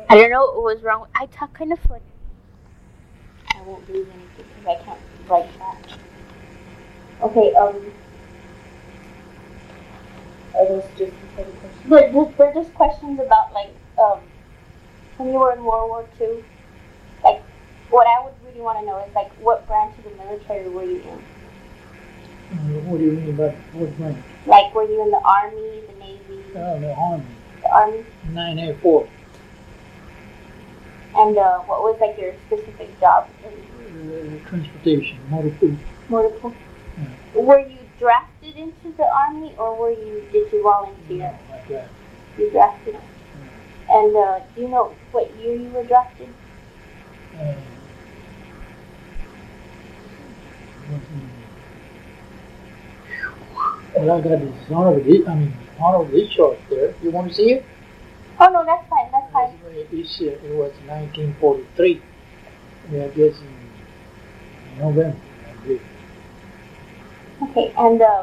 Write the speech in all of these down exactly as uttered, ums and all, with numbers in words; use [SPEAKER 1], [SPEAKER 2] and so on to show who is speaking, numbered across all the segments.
[SPEAKER 1] I don't know what was wrong. I talk kind of funny. I won't lose anything because I can't write that. Okay, um,
[SPEAKER 2] Are those just the same questions?
[SPEAKER 1] they're just, they're just questions about, like, um, when you were in World War Two, like, what I would really want to know is, like, what branch of the military were you in?
[SPEAKER 3] Uh, what do you mean by what branch?
[SPEAKER 1] Like, were you in the Army, the Navy?
[SPEAKER 3] Oh, the Army.
[SPEAKER 1] The Army?
[SPEAKER 3] nine Air Force.
[SPEAKER 1] And uh, what was, like, your specific job?
[SPEAKER 3] Uh, transportation, motor pool.
[SPEAKER 1] Motor pool?
[SPEAKER 3] Yeah.
[SPEAKER 1] Were you drafted into the Army, or were you, did you volunteer?
[SPEAKER 3] No, I drafted.
[SPEAKER 1] You drafted?
[SPEAKER 3] Yeah.
[SPEAKER 1] And uh, do you know what year you were drafted?
[SPEAKER 3] Uh, well, I got this honorable, I mean, honorable discharge there. You want to see it?
[SPEAKER 1] Oh, no, that's fine, that's fine.
[SPEAKER 3] It's, uh, it was nineteen forty-three. Yeah, I guess in November. I believe.
[SPEAKER 1] Okay, and, um,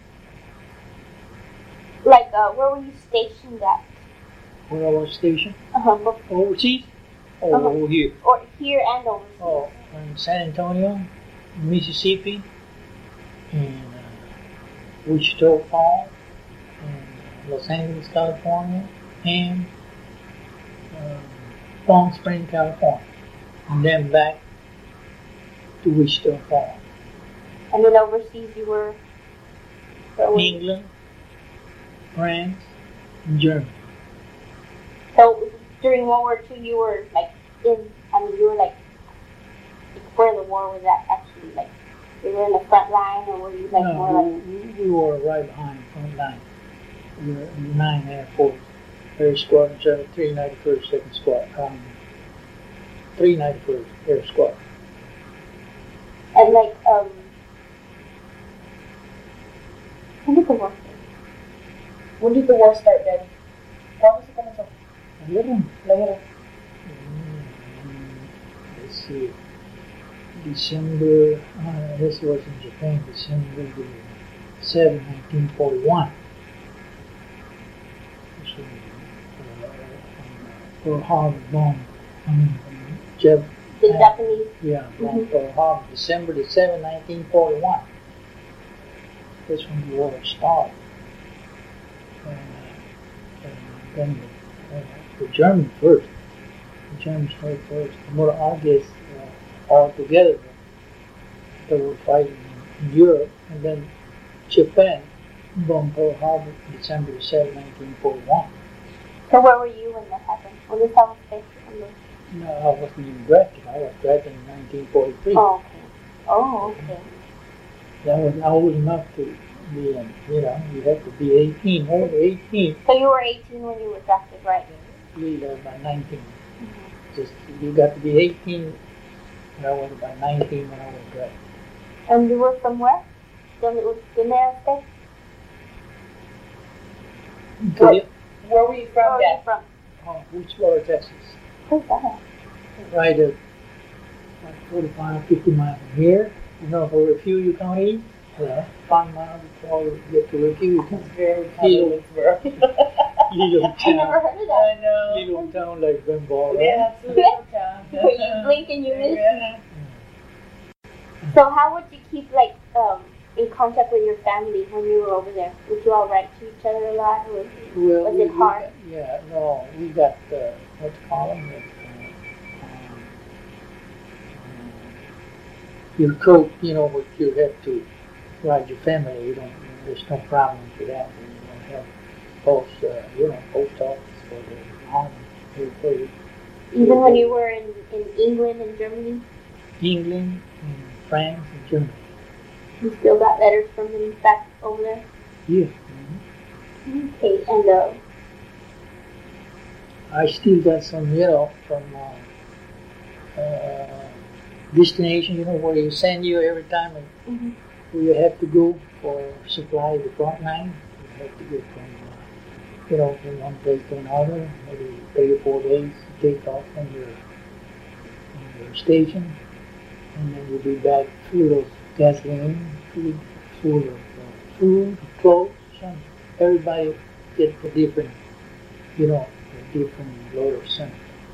[SPEAKER 1] like, uh, where were you stationed at?
[SPEAKER 3] Where I was stationed?
[SPEAKER 1] Uh-huh.
[SPEAKER 3] Overseas? Oh,
[SPEAKER 1] Uh-huh.
[SPEAKER 3] over here.
[SPEAKER 1] Or here and overseas?
[SPEAKER 3] Oh, in San Antonio, Mississippi, and uh, Wichita Falls, and Los Angeles, California, and uh, Palm Springs, California, and then back to Wichita Falls.
[SPEAKER 1] And then overseas you were? where were you?
[SPEAKER 3] England, France, and Germany.
[SPEAKER 1] So during World War Two you were like in, I mean you were like, where the war was at actually, like you were in the front line, or were you like
[SPEAKER 3] no,
[SPEAKER 1] more
[SPEAKER 3] we,
[SPEAKER 1] like?
[SPEAKER 3] we, we were right behind front line. We were in nine Air Force, Air Squadron, three ninety-first Second Squad, um, three ninety-first Air Squad.
[SPEAKER 1] And like, um, when did the war start?
[SPEAKER 2] When did the war start, Daddy? ¿Cuándo se comenzó?
[SPEAKER 3] La guerra.
[SPEAKER 2] La guerra.
[SPEAKER 3] Mm, let's see. December, uh, this was in Japan, December seventh, nineteen forty-one. So, uh, Pearl Harbor bomb, I mean, Jap-
[SPEAKER 1] The
[SPEAKER 3] uh,
[SPEAKER 1] Japanese?
[SPEAKER 3] Yeah, bomb
[SPEAKER 1] Mhm.
[SPEAKER 3] Pearl Harbor, December the seventh, nineteen forty-one. That's when the war started. Uh, and then the, uh, the Germans first. The Germans started first. More, I guess, uh, all together. They were fighting in Europe, and then Japan bombed Pearl Harbor December the seventh, nineteen forty-one.
[SPEAKER 1] So where were you when that happened? When this happened?
[SPEAKER 3] No, I wasn't even drafted. I was drafted in nineteen forty-three.
[SPEAKER 1] Oh, okay. Oh, okay.
[SPEAKER 3] That was not old enough to be in, you know, you have to be eighteen, over eighteen.
[SPEAKER 1] So you were eighteen when you were drafted, right?
[SPEAKER 3] Leave uh, by nineteen.
[SPEAKER 1] Mm-hmm.
[SPEAKER 3] Just, you got to be eighteen, and I was by nineteen when I was drafted.
[SPEAKER 1] And you were from where? Donde United States?
[SPEAKER 2] Where, where were you
[SPEAKER 1] Where
[SPEAKER 2] from,
[SPEAKER 1] were you
[SPEAKER 2] Dad?
[SPEAKER 1] from?
[SPEAKER 3] Oh, Wichita, Texas.
[SPEAKER 1] Who's that?
[SPEAKER 3] Right at like forty-five, fifty miles from here. You know, for Refugio County, yeah, five miles before you get to Refugio County.
[SPEAKER 2] Very
[SPEAKER 3] Little,
[SPEAKER 2] Winsboro.
[SPEAKER 3] little
[SPEAKER 1] I never
[SPEAKER 3] town,
[SPEAKER 1] heard of
[SPEAKER 2] I
[SPEAKER 1] that.
[SPEAKER 2] know.
[SPEAKER 3] little town like Benball, right?
[SPEAKER 2] Yeah, it's a little town.
[SPEAKER 1] Where you blink and you miss.
[SPEAKER 2] Yeah.
[SPEAKER 1] So how would you keep like um in contact with your family when you were over there? Would you all write to each other a lot, or
[SPEAKER 3] Well,
[SPEAKER 1] was
[SPEAKER 3] we,
[SPEAKER 1] it
[SPEAKER 3] we
[SPEAKER 1] hard?
[SPEAKER 3] got, yeah, no, we got, uh, what you call them? Uh, um, your coat, you know, what you have to write your family. You don't, there's no problem with that. You don't have post, uh, you know, post office for the home. Everybody.
[SPEAKER 1] Even when you were in, in England and Germany,
[SPEAKER 3] England, and France, and Germany.
[SPEAKER 1] you still got letters from them back over there?
[SPEAKER 3] Yeah.
[SPEAKER 1] Okay, and uh,
[SPEAKER 3] I still got some, you know, from uh, uh, destination, you know, where you send you every time
[SPEAKER 1] mm-hmm.
[SPEAKER 3] where you have to go for supply the front line. You have to go from, uh, you know, from one place to another, maybe three or four days to take off from your, from your station, and then you'll be back full of gasoline, full, full of uh, food, clothes, something. Everybody gets a different, you know, a different load of something.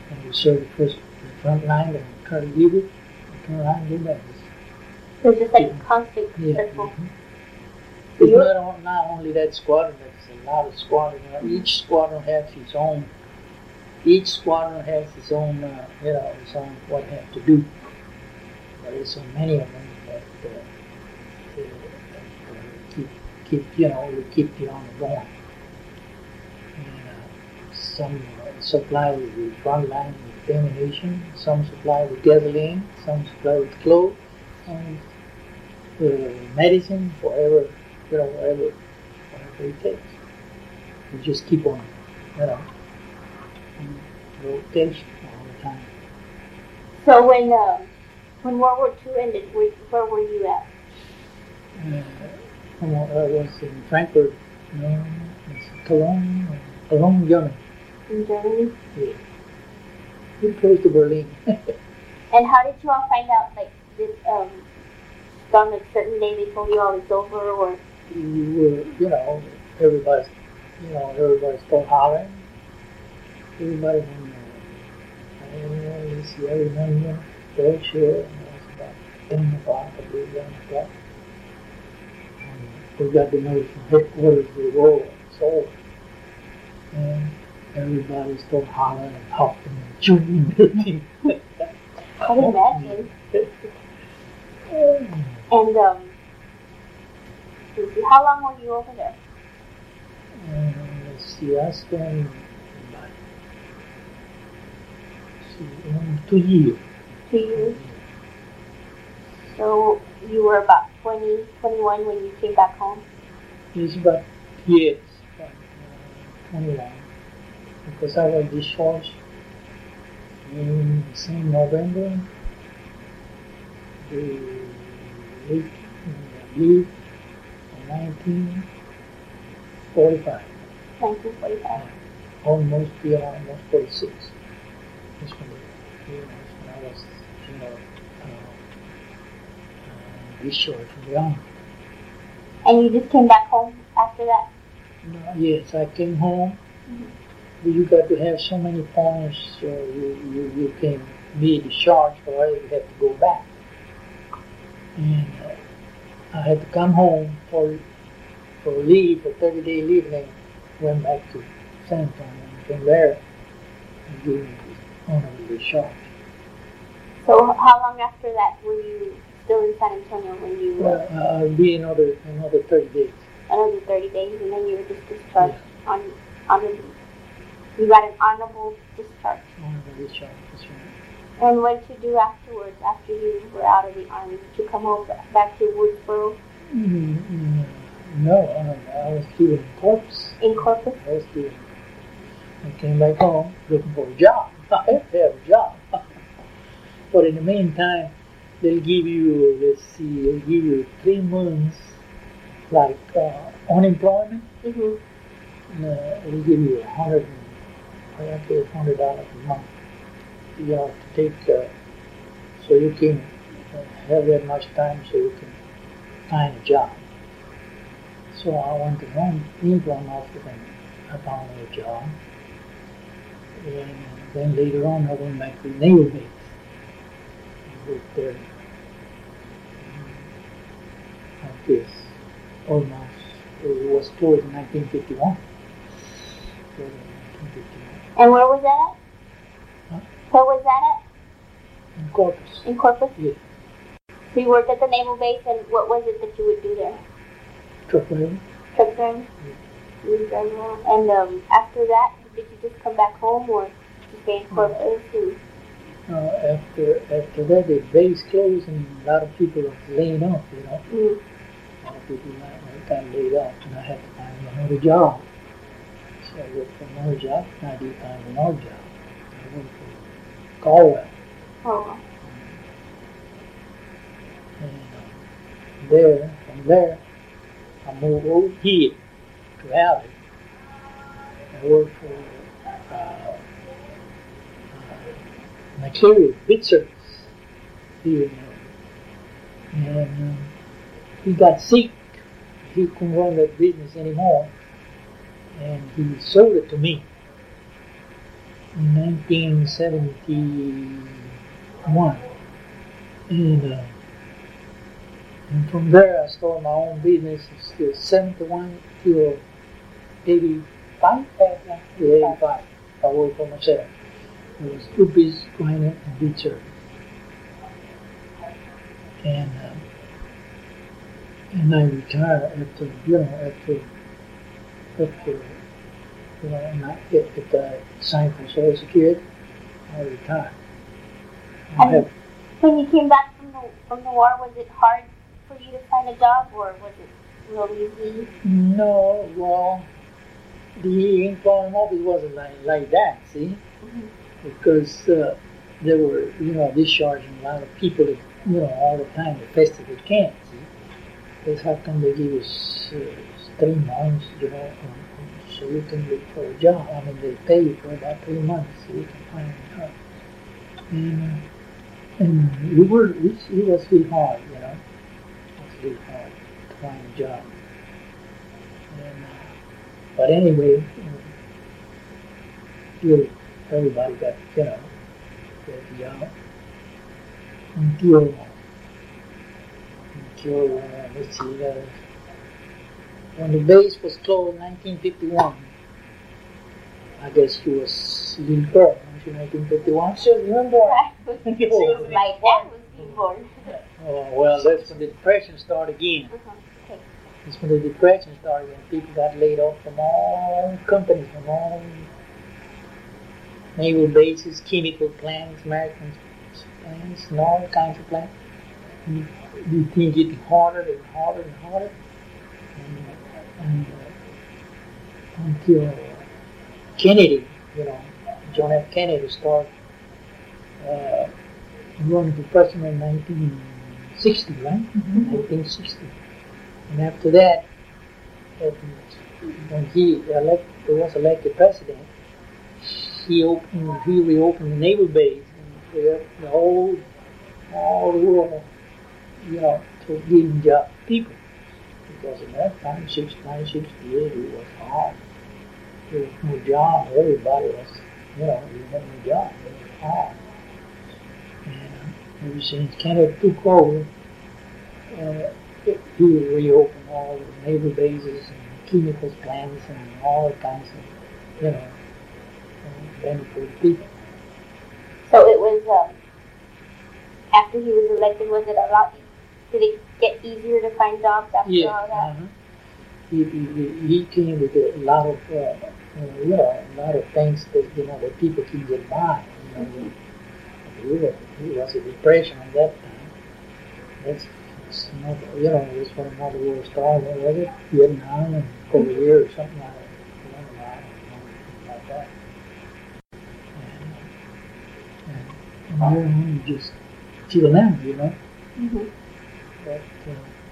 [SPEAKER 3] and we serve the first, the front line, and we try to leave it, and turn around and go back.
[SPEAKER 1] So it's just like
[SPEAKER 3] Yeah.
[SPEAKER 1] constant
[SPEAKER 3] Yeah.
[SPEAKER 1] circle.
[SPEAKER 3] mhm. It's not, on, not only that squadron, there's a lot of squadrons. You know, each squadron has its own, each squadron has its own, uh, you know, its own what it has to do. But there's so many of them that, uh, that, uh, keep, keep, you know, will keep the army going. And, uh, some uh, supply with front line with ammunition, some supply with gasoline, some supply with clothes, some uh, medicine, whatever, you know, whatever, whatever it takes. We just keep on, you know, in rotation all the time.
[SPEAKER 1] So when um, when World War Two ended, where, where were you at?
[SPEAKER 3] Uh, I was in Frankfurt, no, it's Cologne, uh, Cologne, Germany.
[SPEAKER 1] In Germany?
[SPEAKER 3] Yeah. Pretty close to Berlin.
[SPEAKER 1] And how did you all find out? Like, did um, on a certain day they told you all it's over, or?
[SPEAKER 3] We were, you know, everybody's, you know, everybody's still hollering. Everybody from, uh, let's see, I remember, very sure, it was about ten o'clock, I believe, eleven o'clock. And we got the notice from headquarters, the war was over. And everybody started hollering and talking and chewing and everything.
[SPEAKER 1] I can imagine. And um, let's see, how long were you over there?
[SPEAKER 3] And let's see, I spent about see, um, two years.
[SPEAKER 1] Two years. So you were about twenty, twenty-one when you came back home?
[SPEAKER 3] It's about, yes, about uh, twenty-one. Because I was discharged in the same November, the eighth, I believe, nineteen forty-five.
[SPEAKER 1] nineteen forty-five.
[SPEAKER 3] Almost, yeah, almost forty-six. That's when, the, you know, when I was, you know, uh, uh, discharged from the army.
[SPEAKER 1] And you just came back home after that?
[SPEAKER 3] No, yes, I came home.
[SPEAKER 1] Mm-hmm.
[SPEAKER 3] But you got to have so many points, so you, you, you can be discharged, or you have to go back. And uh, I had to come home for for leave, for thirty day leave, and then went back to San Antonio, and from there, and gave me the honorable discharge.
[SPEAKER 1] So how long after that were you still in San Antonio when you
[SPEAKER 3] Well,
[SPEAKER 1] were?
[SPEAKER 3] uh, I'll be another another thirty days.
[SPEAKER 1] Another thirty days, and then you were just discharged
[SPEAKER 3] Yeah.
[SPEAKER 1] on honorable. You got an honorable discharge.
[SPEAKER 3] Honorable discharge, that's right.
[SPEAKER 1] And what did you do afterwards, after you were out of the army? Did you come home back to Woodsboro
[SPEAKER 3] Mm, mm, no, I, I was still in Corpus.
[SPEAKER 1] in Corpus?
[SPEAKER 3] I was still. I came back home looking for a job. I have to have a job. But in the meantime, they'll give you, let's see, they'll give you three months like uh, unemployment.
[SPEAKER 1] Mm-hmm.
[SPEAKER 3] Uh, they'll give you a hundred, I think it's hundred dollars a month. You have to take, uh, so you can uh, have that much time so you can find a job. So I went to home employment office and I found a job. And then later on I went back to the Naval Base. I worked there. Like this, almost, it was closed in nineteen fifty-one. Closed in nineteen fifty-one.
[SPEAKER 1] And where was that at?
[SPEAKER 3] Huh?
[SPEAKER 1] Where was that
[SPEAKER 3] In Corpus.
[SPEAKER 1] at? In Corpus?
[SPEAKER 3] Yeah.
[SPEAKER 1] So you worked at the Naval Base, and what was it that you would do there?
[SPEAKER 3] Truck driver.
[SPEAKER 1] Truck driving? You would drive around. And um, after that, did you just come back home, or did you stay in Corpus? And
[SPEAKER 3] Uh, after after that, the base closed and a lot of people were laying off, you know.
[SPEAKER 1] mm,
[SPEAKER 3] A lot of people like, like, got laid off, and I had to find another job. So I worked for another job, and I did find another job. I worked for Caldwell.
[SPEAKER 1] oh,
[SPEAKER 3] And uh, there, from there, I moved over here to Alley. I worked for uh, uh, McCleary Bid Service here in Alley. And um, he got sick. He couldn't run that business anymore. And he sold it to me. in nineteen seventy-one. And, uh, and from there I started my own business. It's still seventy-one till eighty-five. Yeah, eighty-five. I worked for myself. It was two piece grinder and beat service. And uh, and I retired after, you know, after, after, you know, not if, if I signed for Social Security, I retired. I
[SPEAKER 1] And
[SPEAKER 3] have,
[SPEAKER 1] when you came back from the from the war, was it hard for you to find a job, or was it real easy?
[SPEAKER 3] no, well, the employment office wasn't like, like that, see?
[SPEAKER 1] Mm-hmm.
[SPEAKER 3] Because uh, they were, you know, discharging a lot of people, that, you know, all the time, the festival camp, see? That's how come they give us uh, three months, you know, um, so you can look for a job. I mean, they pay you for about three months so you can find a job. And, uh, and we were, it, it was really hard, you know. It was really hard to find a job. And, uh, but anyway, uh, still everybody got, you know, got a job until, until uh, let's see, uh, when the base was closed in nineteen fifty-one, I guess she was a little girl, wasn't she, nineteen fifty-one?
[SPEAKER 2] She was remember.
[SPEAKER 1] My dad was born.
[SPEAKER 3] Oh, well, that's when the Depression started again.
[SPEAKER 1] Uh-huh. Okay.
[SPEAKER 3] That's when the Depression started again. People got laid off from all companies, from all naval bases, chemical plants, American plants, and all kinds of plants. And the thing getting harder and harder and harder. And, and uh, until Kennedy, you know, John F. Kennedy started uh, running for president in nineteen sixty, right?
[SPEAKER 2] Mm-hmm.
[SPEAKER 3] nineteen sixty. And after that, when he elect, was elected president, he opened, he reopened the naval base, and the, the whole, all the world, you know, to give job to people. Because in that time, nineteen sixty-eight, it was hard. There was no job. Everybody was, you know, you had no job. It was hard. And uh, ever since Canada took over, uh, he reopened all the naval bases and chemicals plants and all kinds of, you know, uh, benefit for people.
[SPEAKER 1] So it was um, after he was elected. Was it a lot? Did it get easier to find jobs after
[SPEAKER 3] Yeah,
[SPEAKER 1] all that?
[SPEAKER 3] uh-huh. he, he, he came with a lot of, uh, uh, you know, a lot of things that, you know, that people can get by. You know, he was, he was a depression at that time. That's, that's another, you know, that's when another war started. What was it? Vietnam and Korea or something like that. You know, something like that. And, and, and you're only just till now, you know.
[SPEAKER 1] Mm-hmm.
[SPEAKER 3] But uh,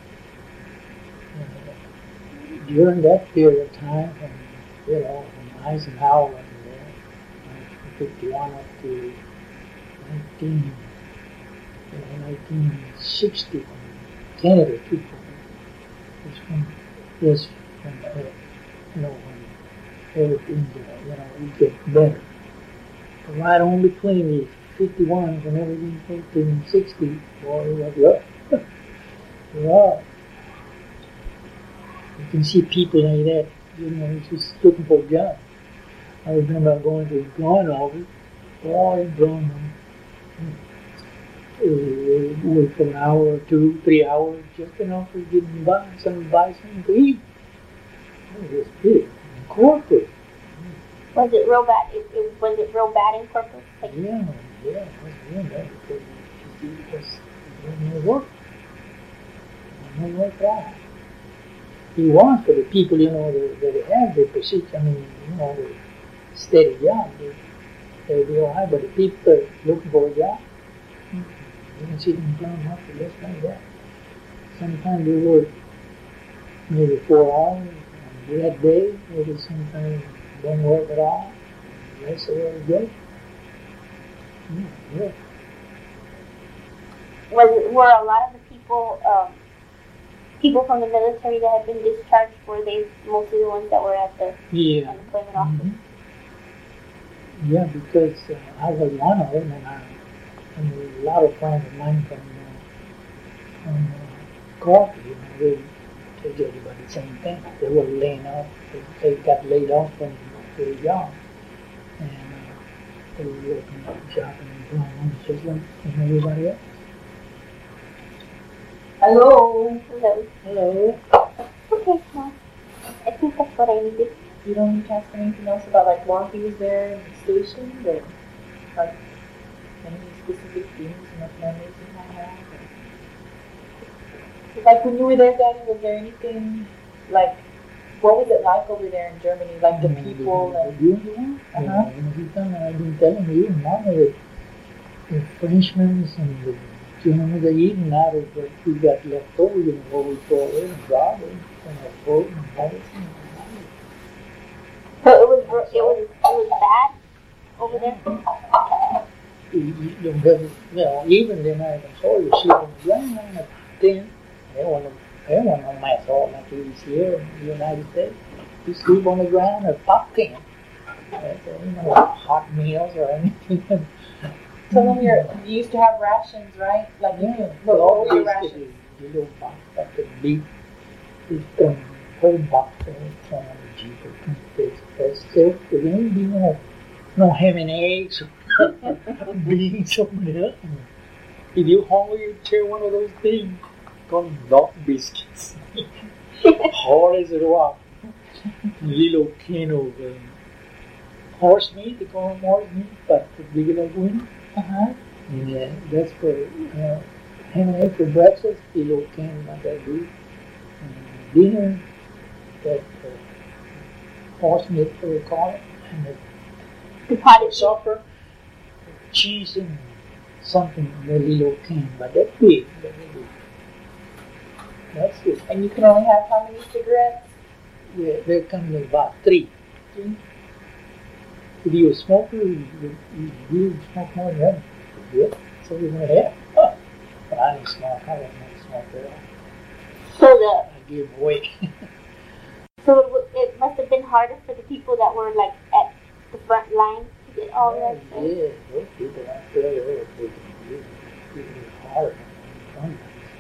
[SPEAKER 3] uh, during that period of time, from, you know, from Eisenhower was there, nineteen fifty-one up to nineteen, you know, nineteen sixty, when Canada took over, was when, was when, uh, you know, when everything, uh, you know, would get better. But right on between the fifty-one and everything, nineteen sixty, boy, it was rough. Yeah. You can see people like that, you know, just looking for a job. I remember going to the employment office, all employment, uh, work for an hour or two, three hours, just enough to get by, something, buy something to eat. It was big, corporate.
[SPEAKER 1] Was it real bad? It, it, was it real bad in corporate? Like,
[SPEAKER 3] Yeah, yeah, it was real bad because it was, it was no work. No work at all. He wants for the people, you know, that, that have the position, I mean, you know, the steady job, they, they'll be all right, but the people that are looking for a job, you can see them down up to just like that. Sometimes they work maybe four hours on that day, maybe sometimes they don't work at all, the rest of the day. Yeah, yeah.
[SPEAKER 1] was it, were a lot of the people, um, people from the military that had been discharged, were they mostly the ones that were at the
[SPEAKER 3] Yeah.
[SPEAKER 1] unemployment office?
[SPEAKER 3] Mhm. Yeah, because uh, I was one of them, and, I, and a lot of friends of mine from, uh, from uh, Cork, you know, they told you about the same thing. They were laying off, they, they got laid off when they were young, and uh, they were working at the shop and employment just like everybody else.
[SPEAKER 2] Hello.
[SPEAKER 1] Hello.
[SPEAKER 3] Hello.
[SPEAKER 1] Okay, well, I think that's what I needed.
[SPEAKER 2] You don't need to ask anything else about like while he was there in the station, or like any specific things and like memories you might have. Or... Like when you were there, Daddy, was there anything like what was it like over there in Germany? Like the people and
[SPEAKER 3] you know,
[SPEAKER 2] uh-huh.
[SPEAKER 3] every time I've been telling you, Mama, the, the Frenchmen and the Germans, they eating out of what we got left over, you know, what we throw away and garbage and the food and medicine.
[SPEAKER 1] So it was, it was, it was bad over there?
[SPEAKER 3] You, you, you know, you know, even the American soldiers sleep on the ground on the tent. They want they want no mass all like it is here in the United States. You sleep on the ground or pop tent. That's, uh, you know, hot meals or anything.
[SPEAKER 2] So when you're, you used to have rations, right? Like
[SPEAKER 3] Yeah,
[SPEAKER 2] what,
[SPEAKER 3] all
[SPEAKER 2] what were your
[SPEAKER 3] basically,
[SPEAKER 2] rations?
[SPEAKER 3] the little box that could beat this um, whole box and throw on the Jeep or toothpaste. That's still, there ain't be no, no ham and eggs or beans over there. If you're hungry, you tear one of those things called dog biscuits. Hard as a rock. Little can of um, horse meat, they call them horse meat, but the bigger like winner.
[SPEAKER 2] Uh-huh.
[SPEAKER 3] Yeah, that's for uh, ham and egg for breakfast, a little can like that do. Uh, dinner, that uh, horse meat, what they call it, and the
[SPEAKER 1] The potted
[SPEAKER 3] supper, cheese and something in the little can, but that's big. That's big. That's it.
[SPEAKER 2] And you can only have how many cigarettes?
[SPEAKER 3] Yeah, there comes about three.
[SPEAKER 2] Three.
[SPEAKER 3] If you're a smoker, you, you, you, you smoke more than that. Yeah, so you're going to have. Huh. But I didn't smoke. I wasn't a smoker at all.
[SPEAKER 1] So the
[SPEAKER 3] I gave away.
[SPEAKER 1] so it, w- it must have been harder for the people that were like at the front line to get all
[SPEAKER 3] yeah,
[SPEAKER 1] that stuff.
[SPEAKER 3] yeah, those people out there, they were taking it really hard. Fun.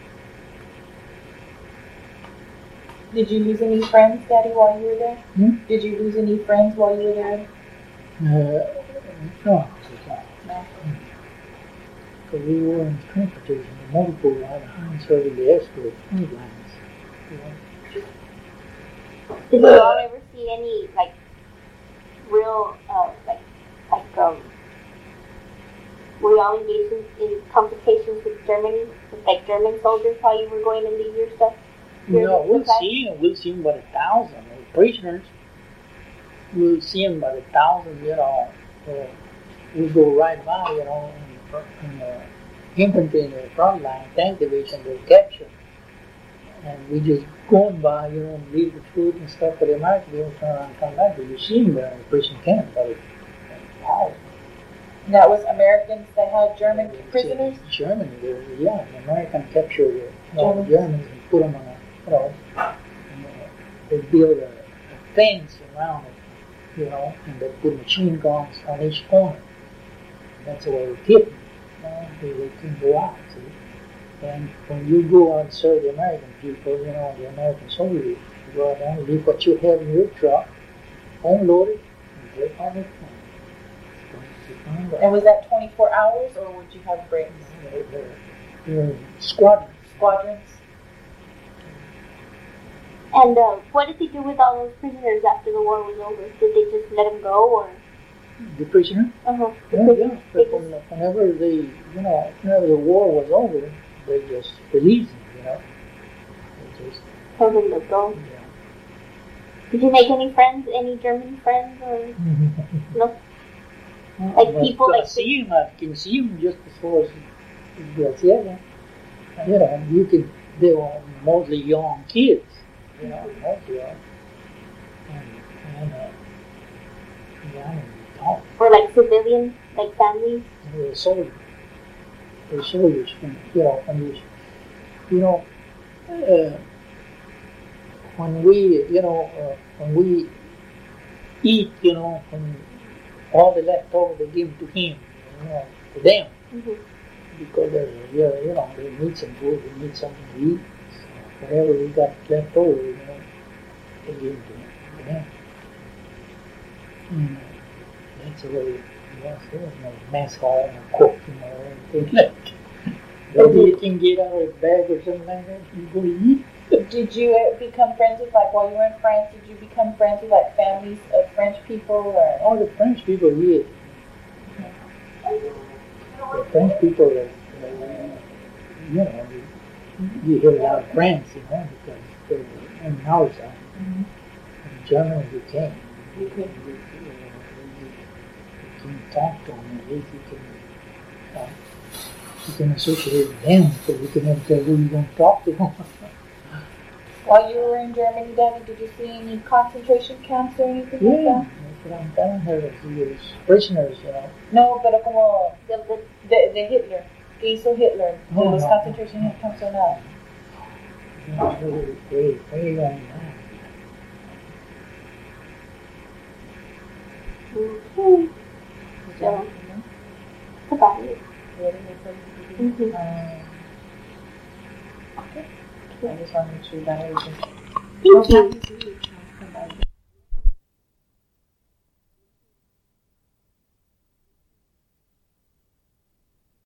[SPEAKER 2] Did you lose any friends, Daddy, while you were there?
[SPEAKER 3] Hmm?
[SPEAKER 2] Did you lose any friends while you were there?
[SPEAKER 3] Uh, no,
[SPEAKER 2] No.
[SPEAKER 3] because we were in transportation. The motor pool had a high serving the escort food lines. You know?
[SPEAKER 1] Did you all ever see any like real uh, like like um were you all engaged in, in complications with Germany with like German soldiers while you were going to leave your stuff? Your
[SPEAKER 3] No, we'll
[SPEAKER 1] supplies?
[SPEAKER 3] see them. We'll see them by the thousand. The prisoners, we'll see them by the thousand, you know. Uh, we go right by, you know, in the, front, in the infantry in the front line, tank division, they're captured. And we just going by, you know, and leave the food and stuff for the Americans. We don't turn around and come back. But you see them there in the prison camp by the thousand.
[SPEAKER 2] And that was Americans that had German prisoners?
[SPEAKER 3] Germany, they're, yeah, the American captured the you know,
[SPEAKER 2] Germans.
[SPEAKER 3] Germans and put them on a, you know, and, uh, they build a, a fence around it, you know, and they put machine guns on each corner. That's the way they keep them, you know, they, they can go out, see. And when you go out and serve the American people, you know, the American soldiers, you go out there and leave what you have in your truck, unload it, and take on it.
[SPEAKER 2] And was that twenty-four hours, or would you have breaks?
[SPEAKER 3] They're squadrons.
[SPEAKER 2] Squadrons?
[SPEAKER 1] And uh, what did they do with all those prisoners after the war was over? Did they just let them go, or?
[SPEAKER 3] The prisoner?
[SPEAKER 1] Uh huh.
[SPEAKER 3] Yeah, yeah. But when, whenever they, you know, whenever the war was over, they just released them, you know. They just,
[SPEAKER 1] Told them to go.
[SPEAKER 3] yeah.
[SPEAKER 1] Did you make any friends, any German friends, or no? Like
[SPEAKER 3] But
[SPEAKER 1] people
[SPEAKER 3] I
[SPEAKER 1] like
[SPEAKER 3] see them, I can see them just as far as Graciela. You know, you can, they were mostly young kids, you know, mostly young. And, and uh, yeah, I mean, talk.
[SPEAKER 1] or like civilian, like families.
[SPEAKER 3] They were soldiers. They were soldiers from, you know, from these, you know, uh, when we, you know, uh, when we eat, you know, when all the leftover they give to him, you know, to them.
[SPEAKER 1] Mhm.
[SPEAKER 3] Because they, you know, they need some food, they need something to eat. So whatever we got left over, you know, they give it to them. Mm. That's the way it was. There was no mess hall or cook, you know, or anything like that. Maybe you can get out of a bag or something like that, you go to eat.
[SPEAKER 2] Did you uh, become friends with, like, while you were in France, did you become friends with, like, families of French people, or?
[SPEAKER 3] All the French people, yeah. The French people, uh, uh, you know, you, you hear a lot of friends, you know, because they were in our side.
[SPEAKER 2] Mm-hmm.
[SPEAKER 3] In Germany, you can't.
[SPEAKER 2] You could.
[SPEAKER 3] You, you, you, you can talk to them, at least you can, uh, you can associate with them, so you can never tell who you're going to talk to.
[SPEAKER 2] While you were in Germany, Danny, did you see any concentration camps or anything like
[SPEAKER 3] Yeah,
[SPEAKER 2] that?
[SPEAKER 3] that's what I'm telling her. He was prisoners, you know.
[SPEAKER 2] No, pero como
[SPEAKER 1] The, the,
[SPEAKER 2] de, de Hitler, que hizo Hitler, de
[SPEAKER 3] No,
[SPEAKER 2] los
[SPEAKER 3] no.
[SPEAKER 2] concentration camps o nada.
[SPEAKER 3] You know, way, way, way long time.
[SPEAKER 1] Mhm. So, that's about it. Mhm.
[SPEAKER 2] Um, okay. I just want to make sure that everything.
[SPEAKER 1] Thank you.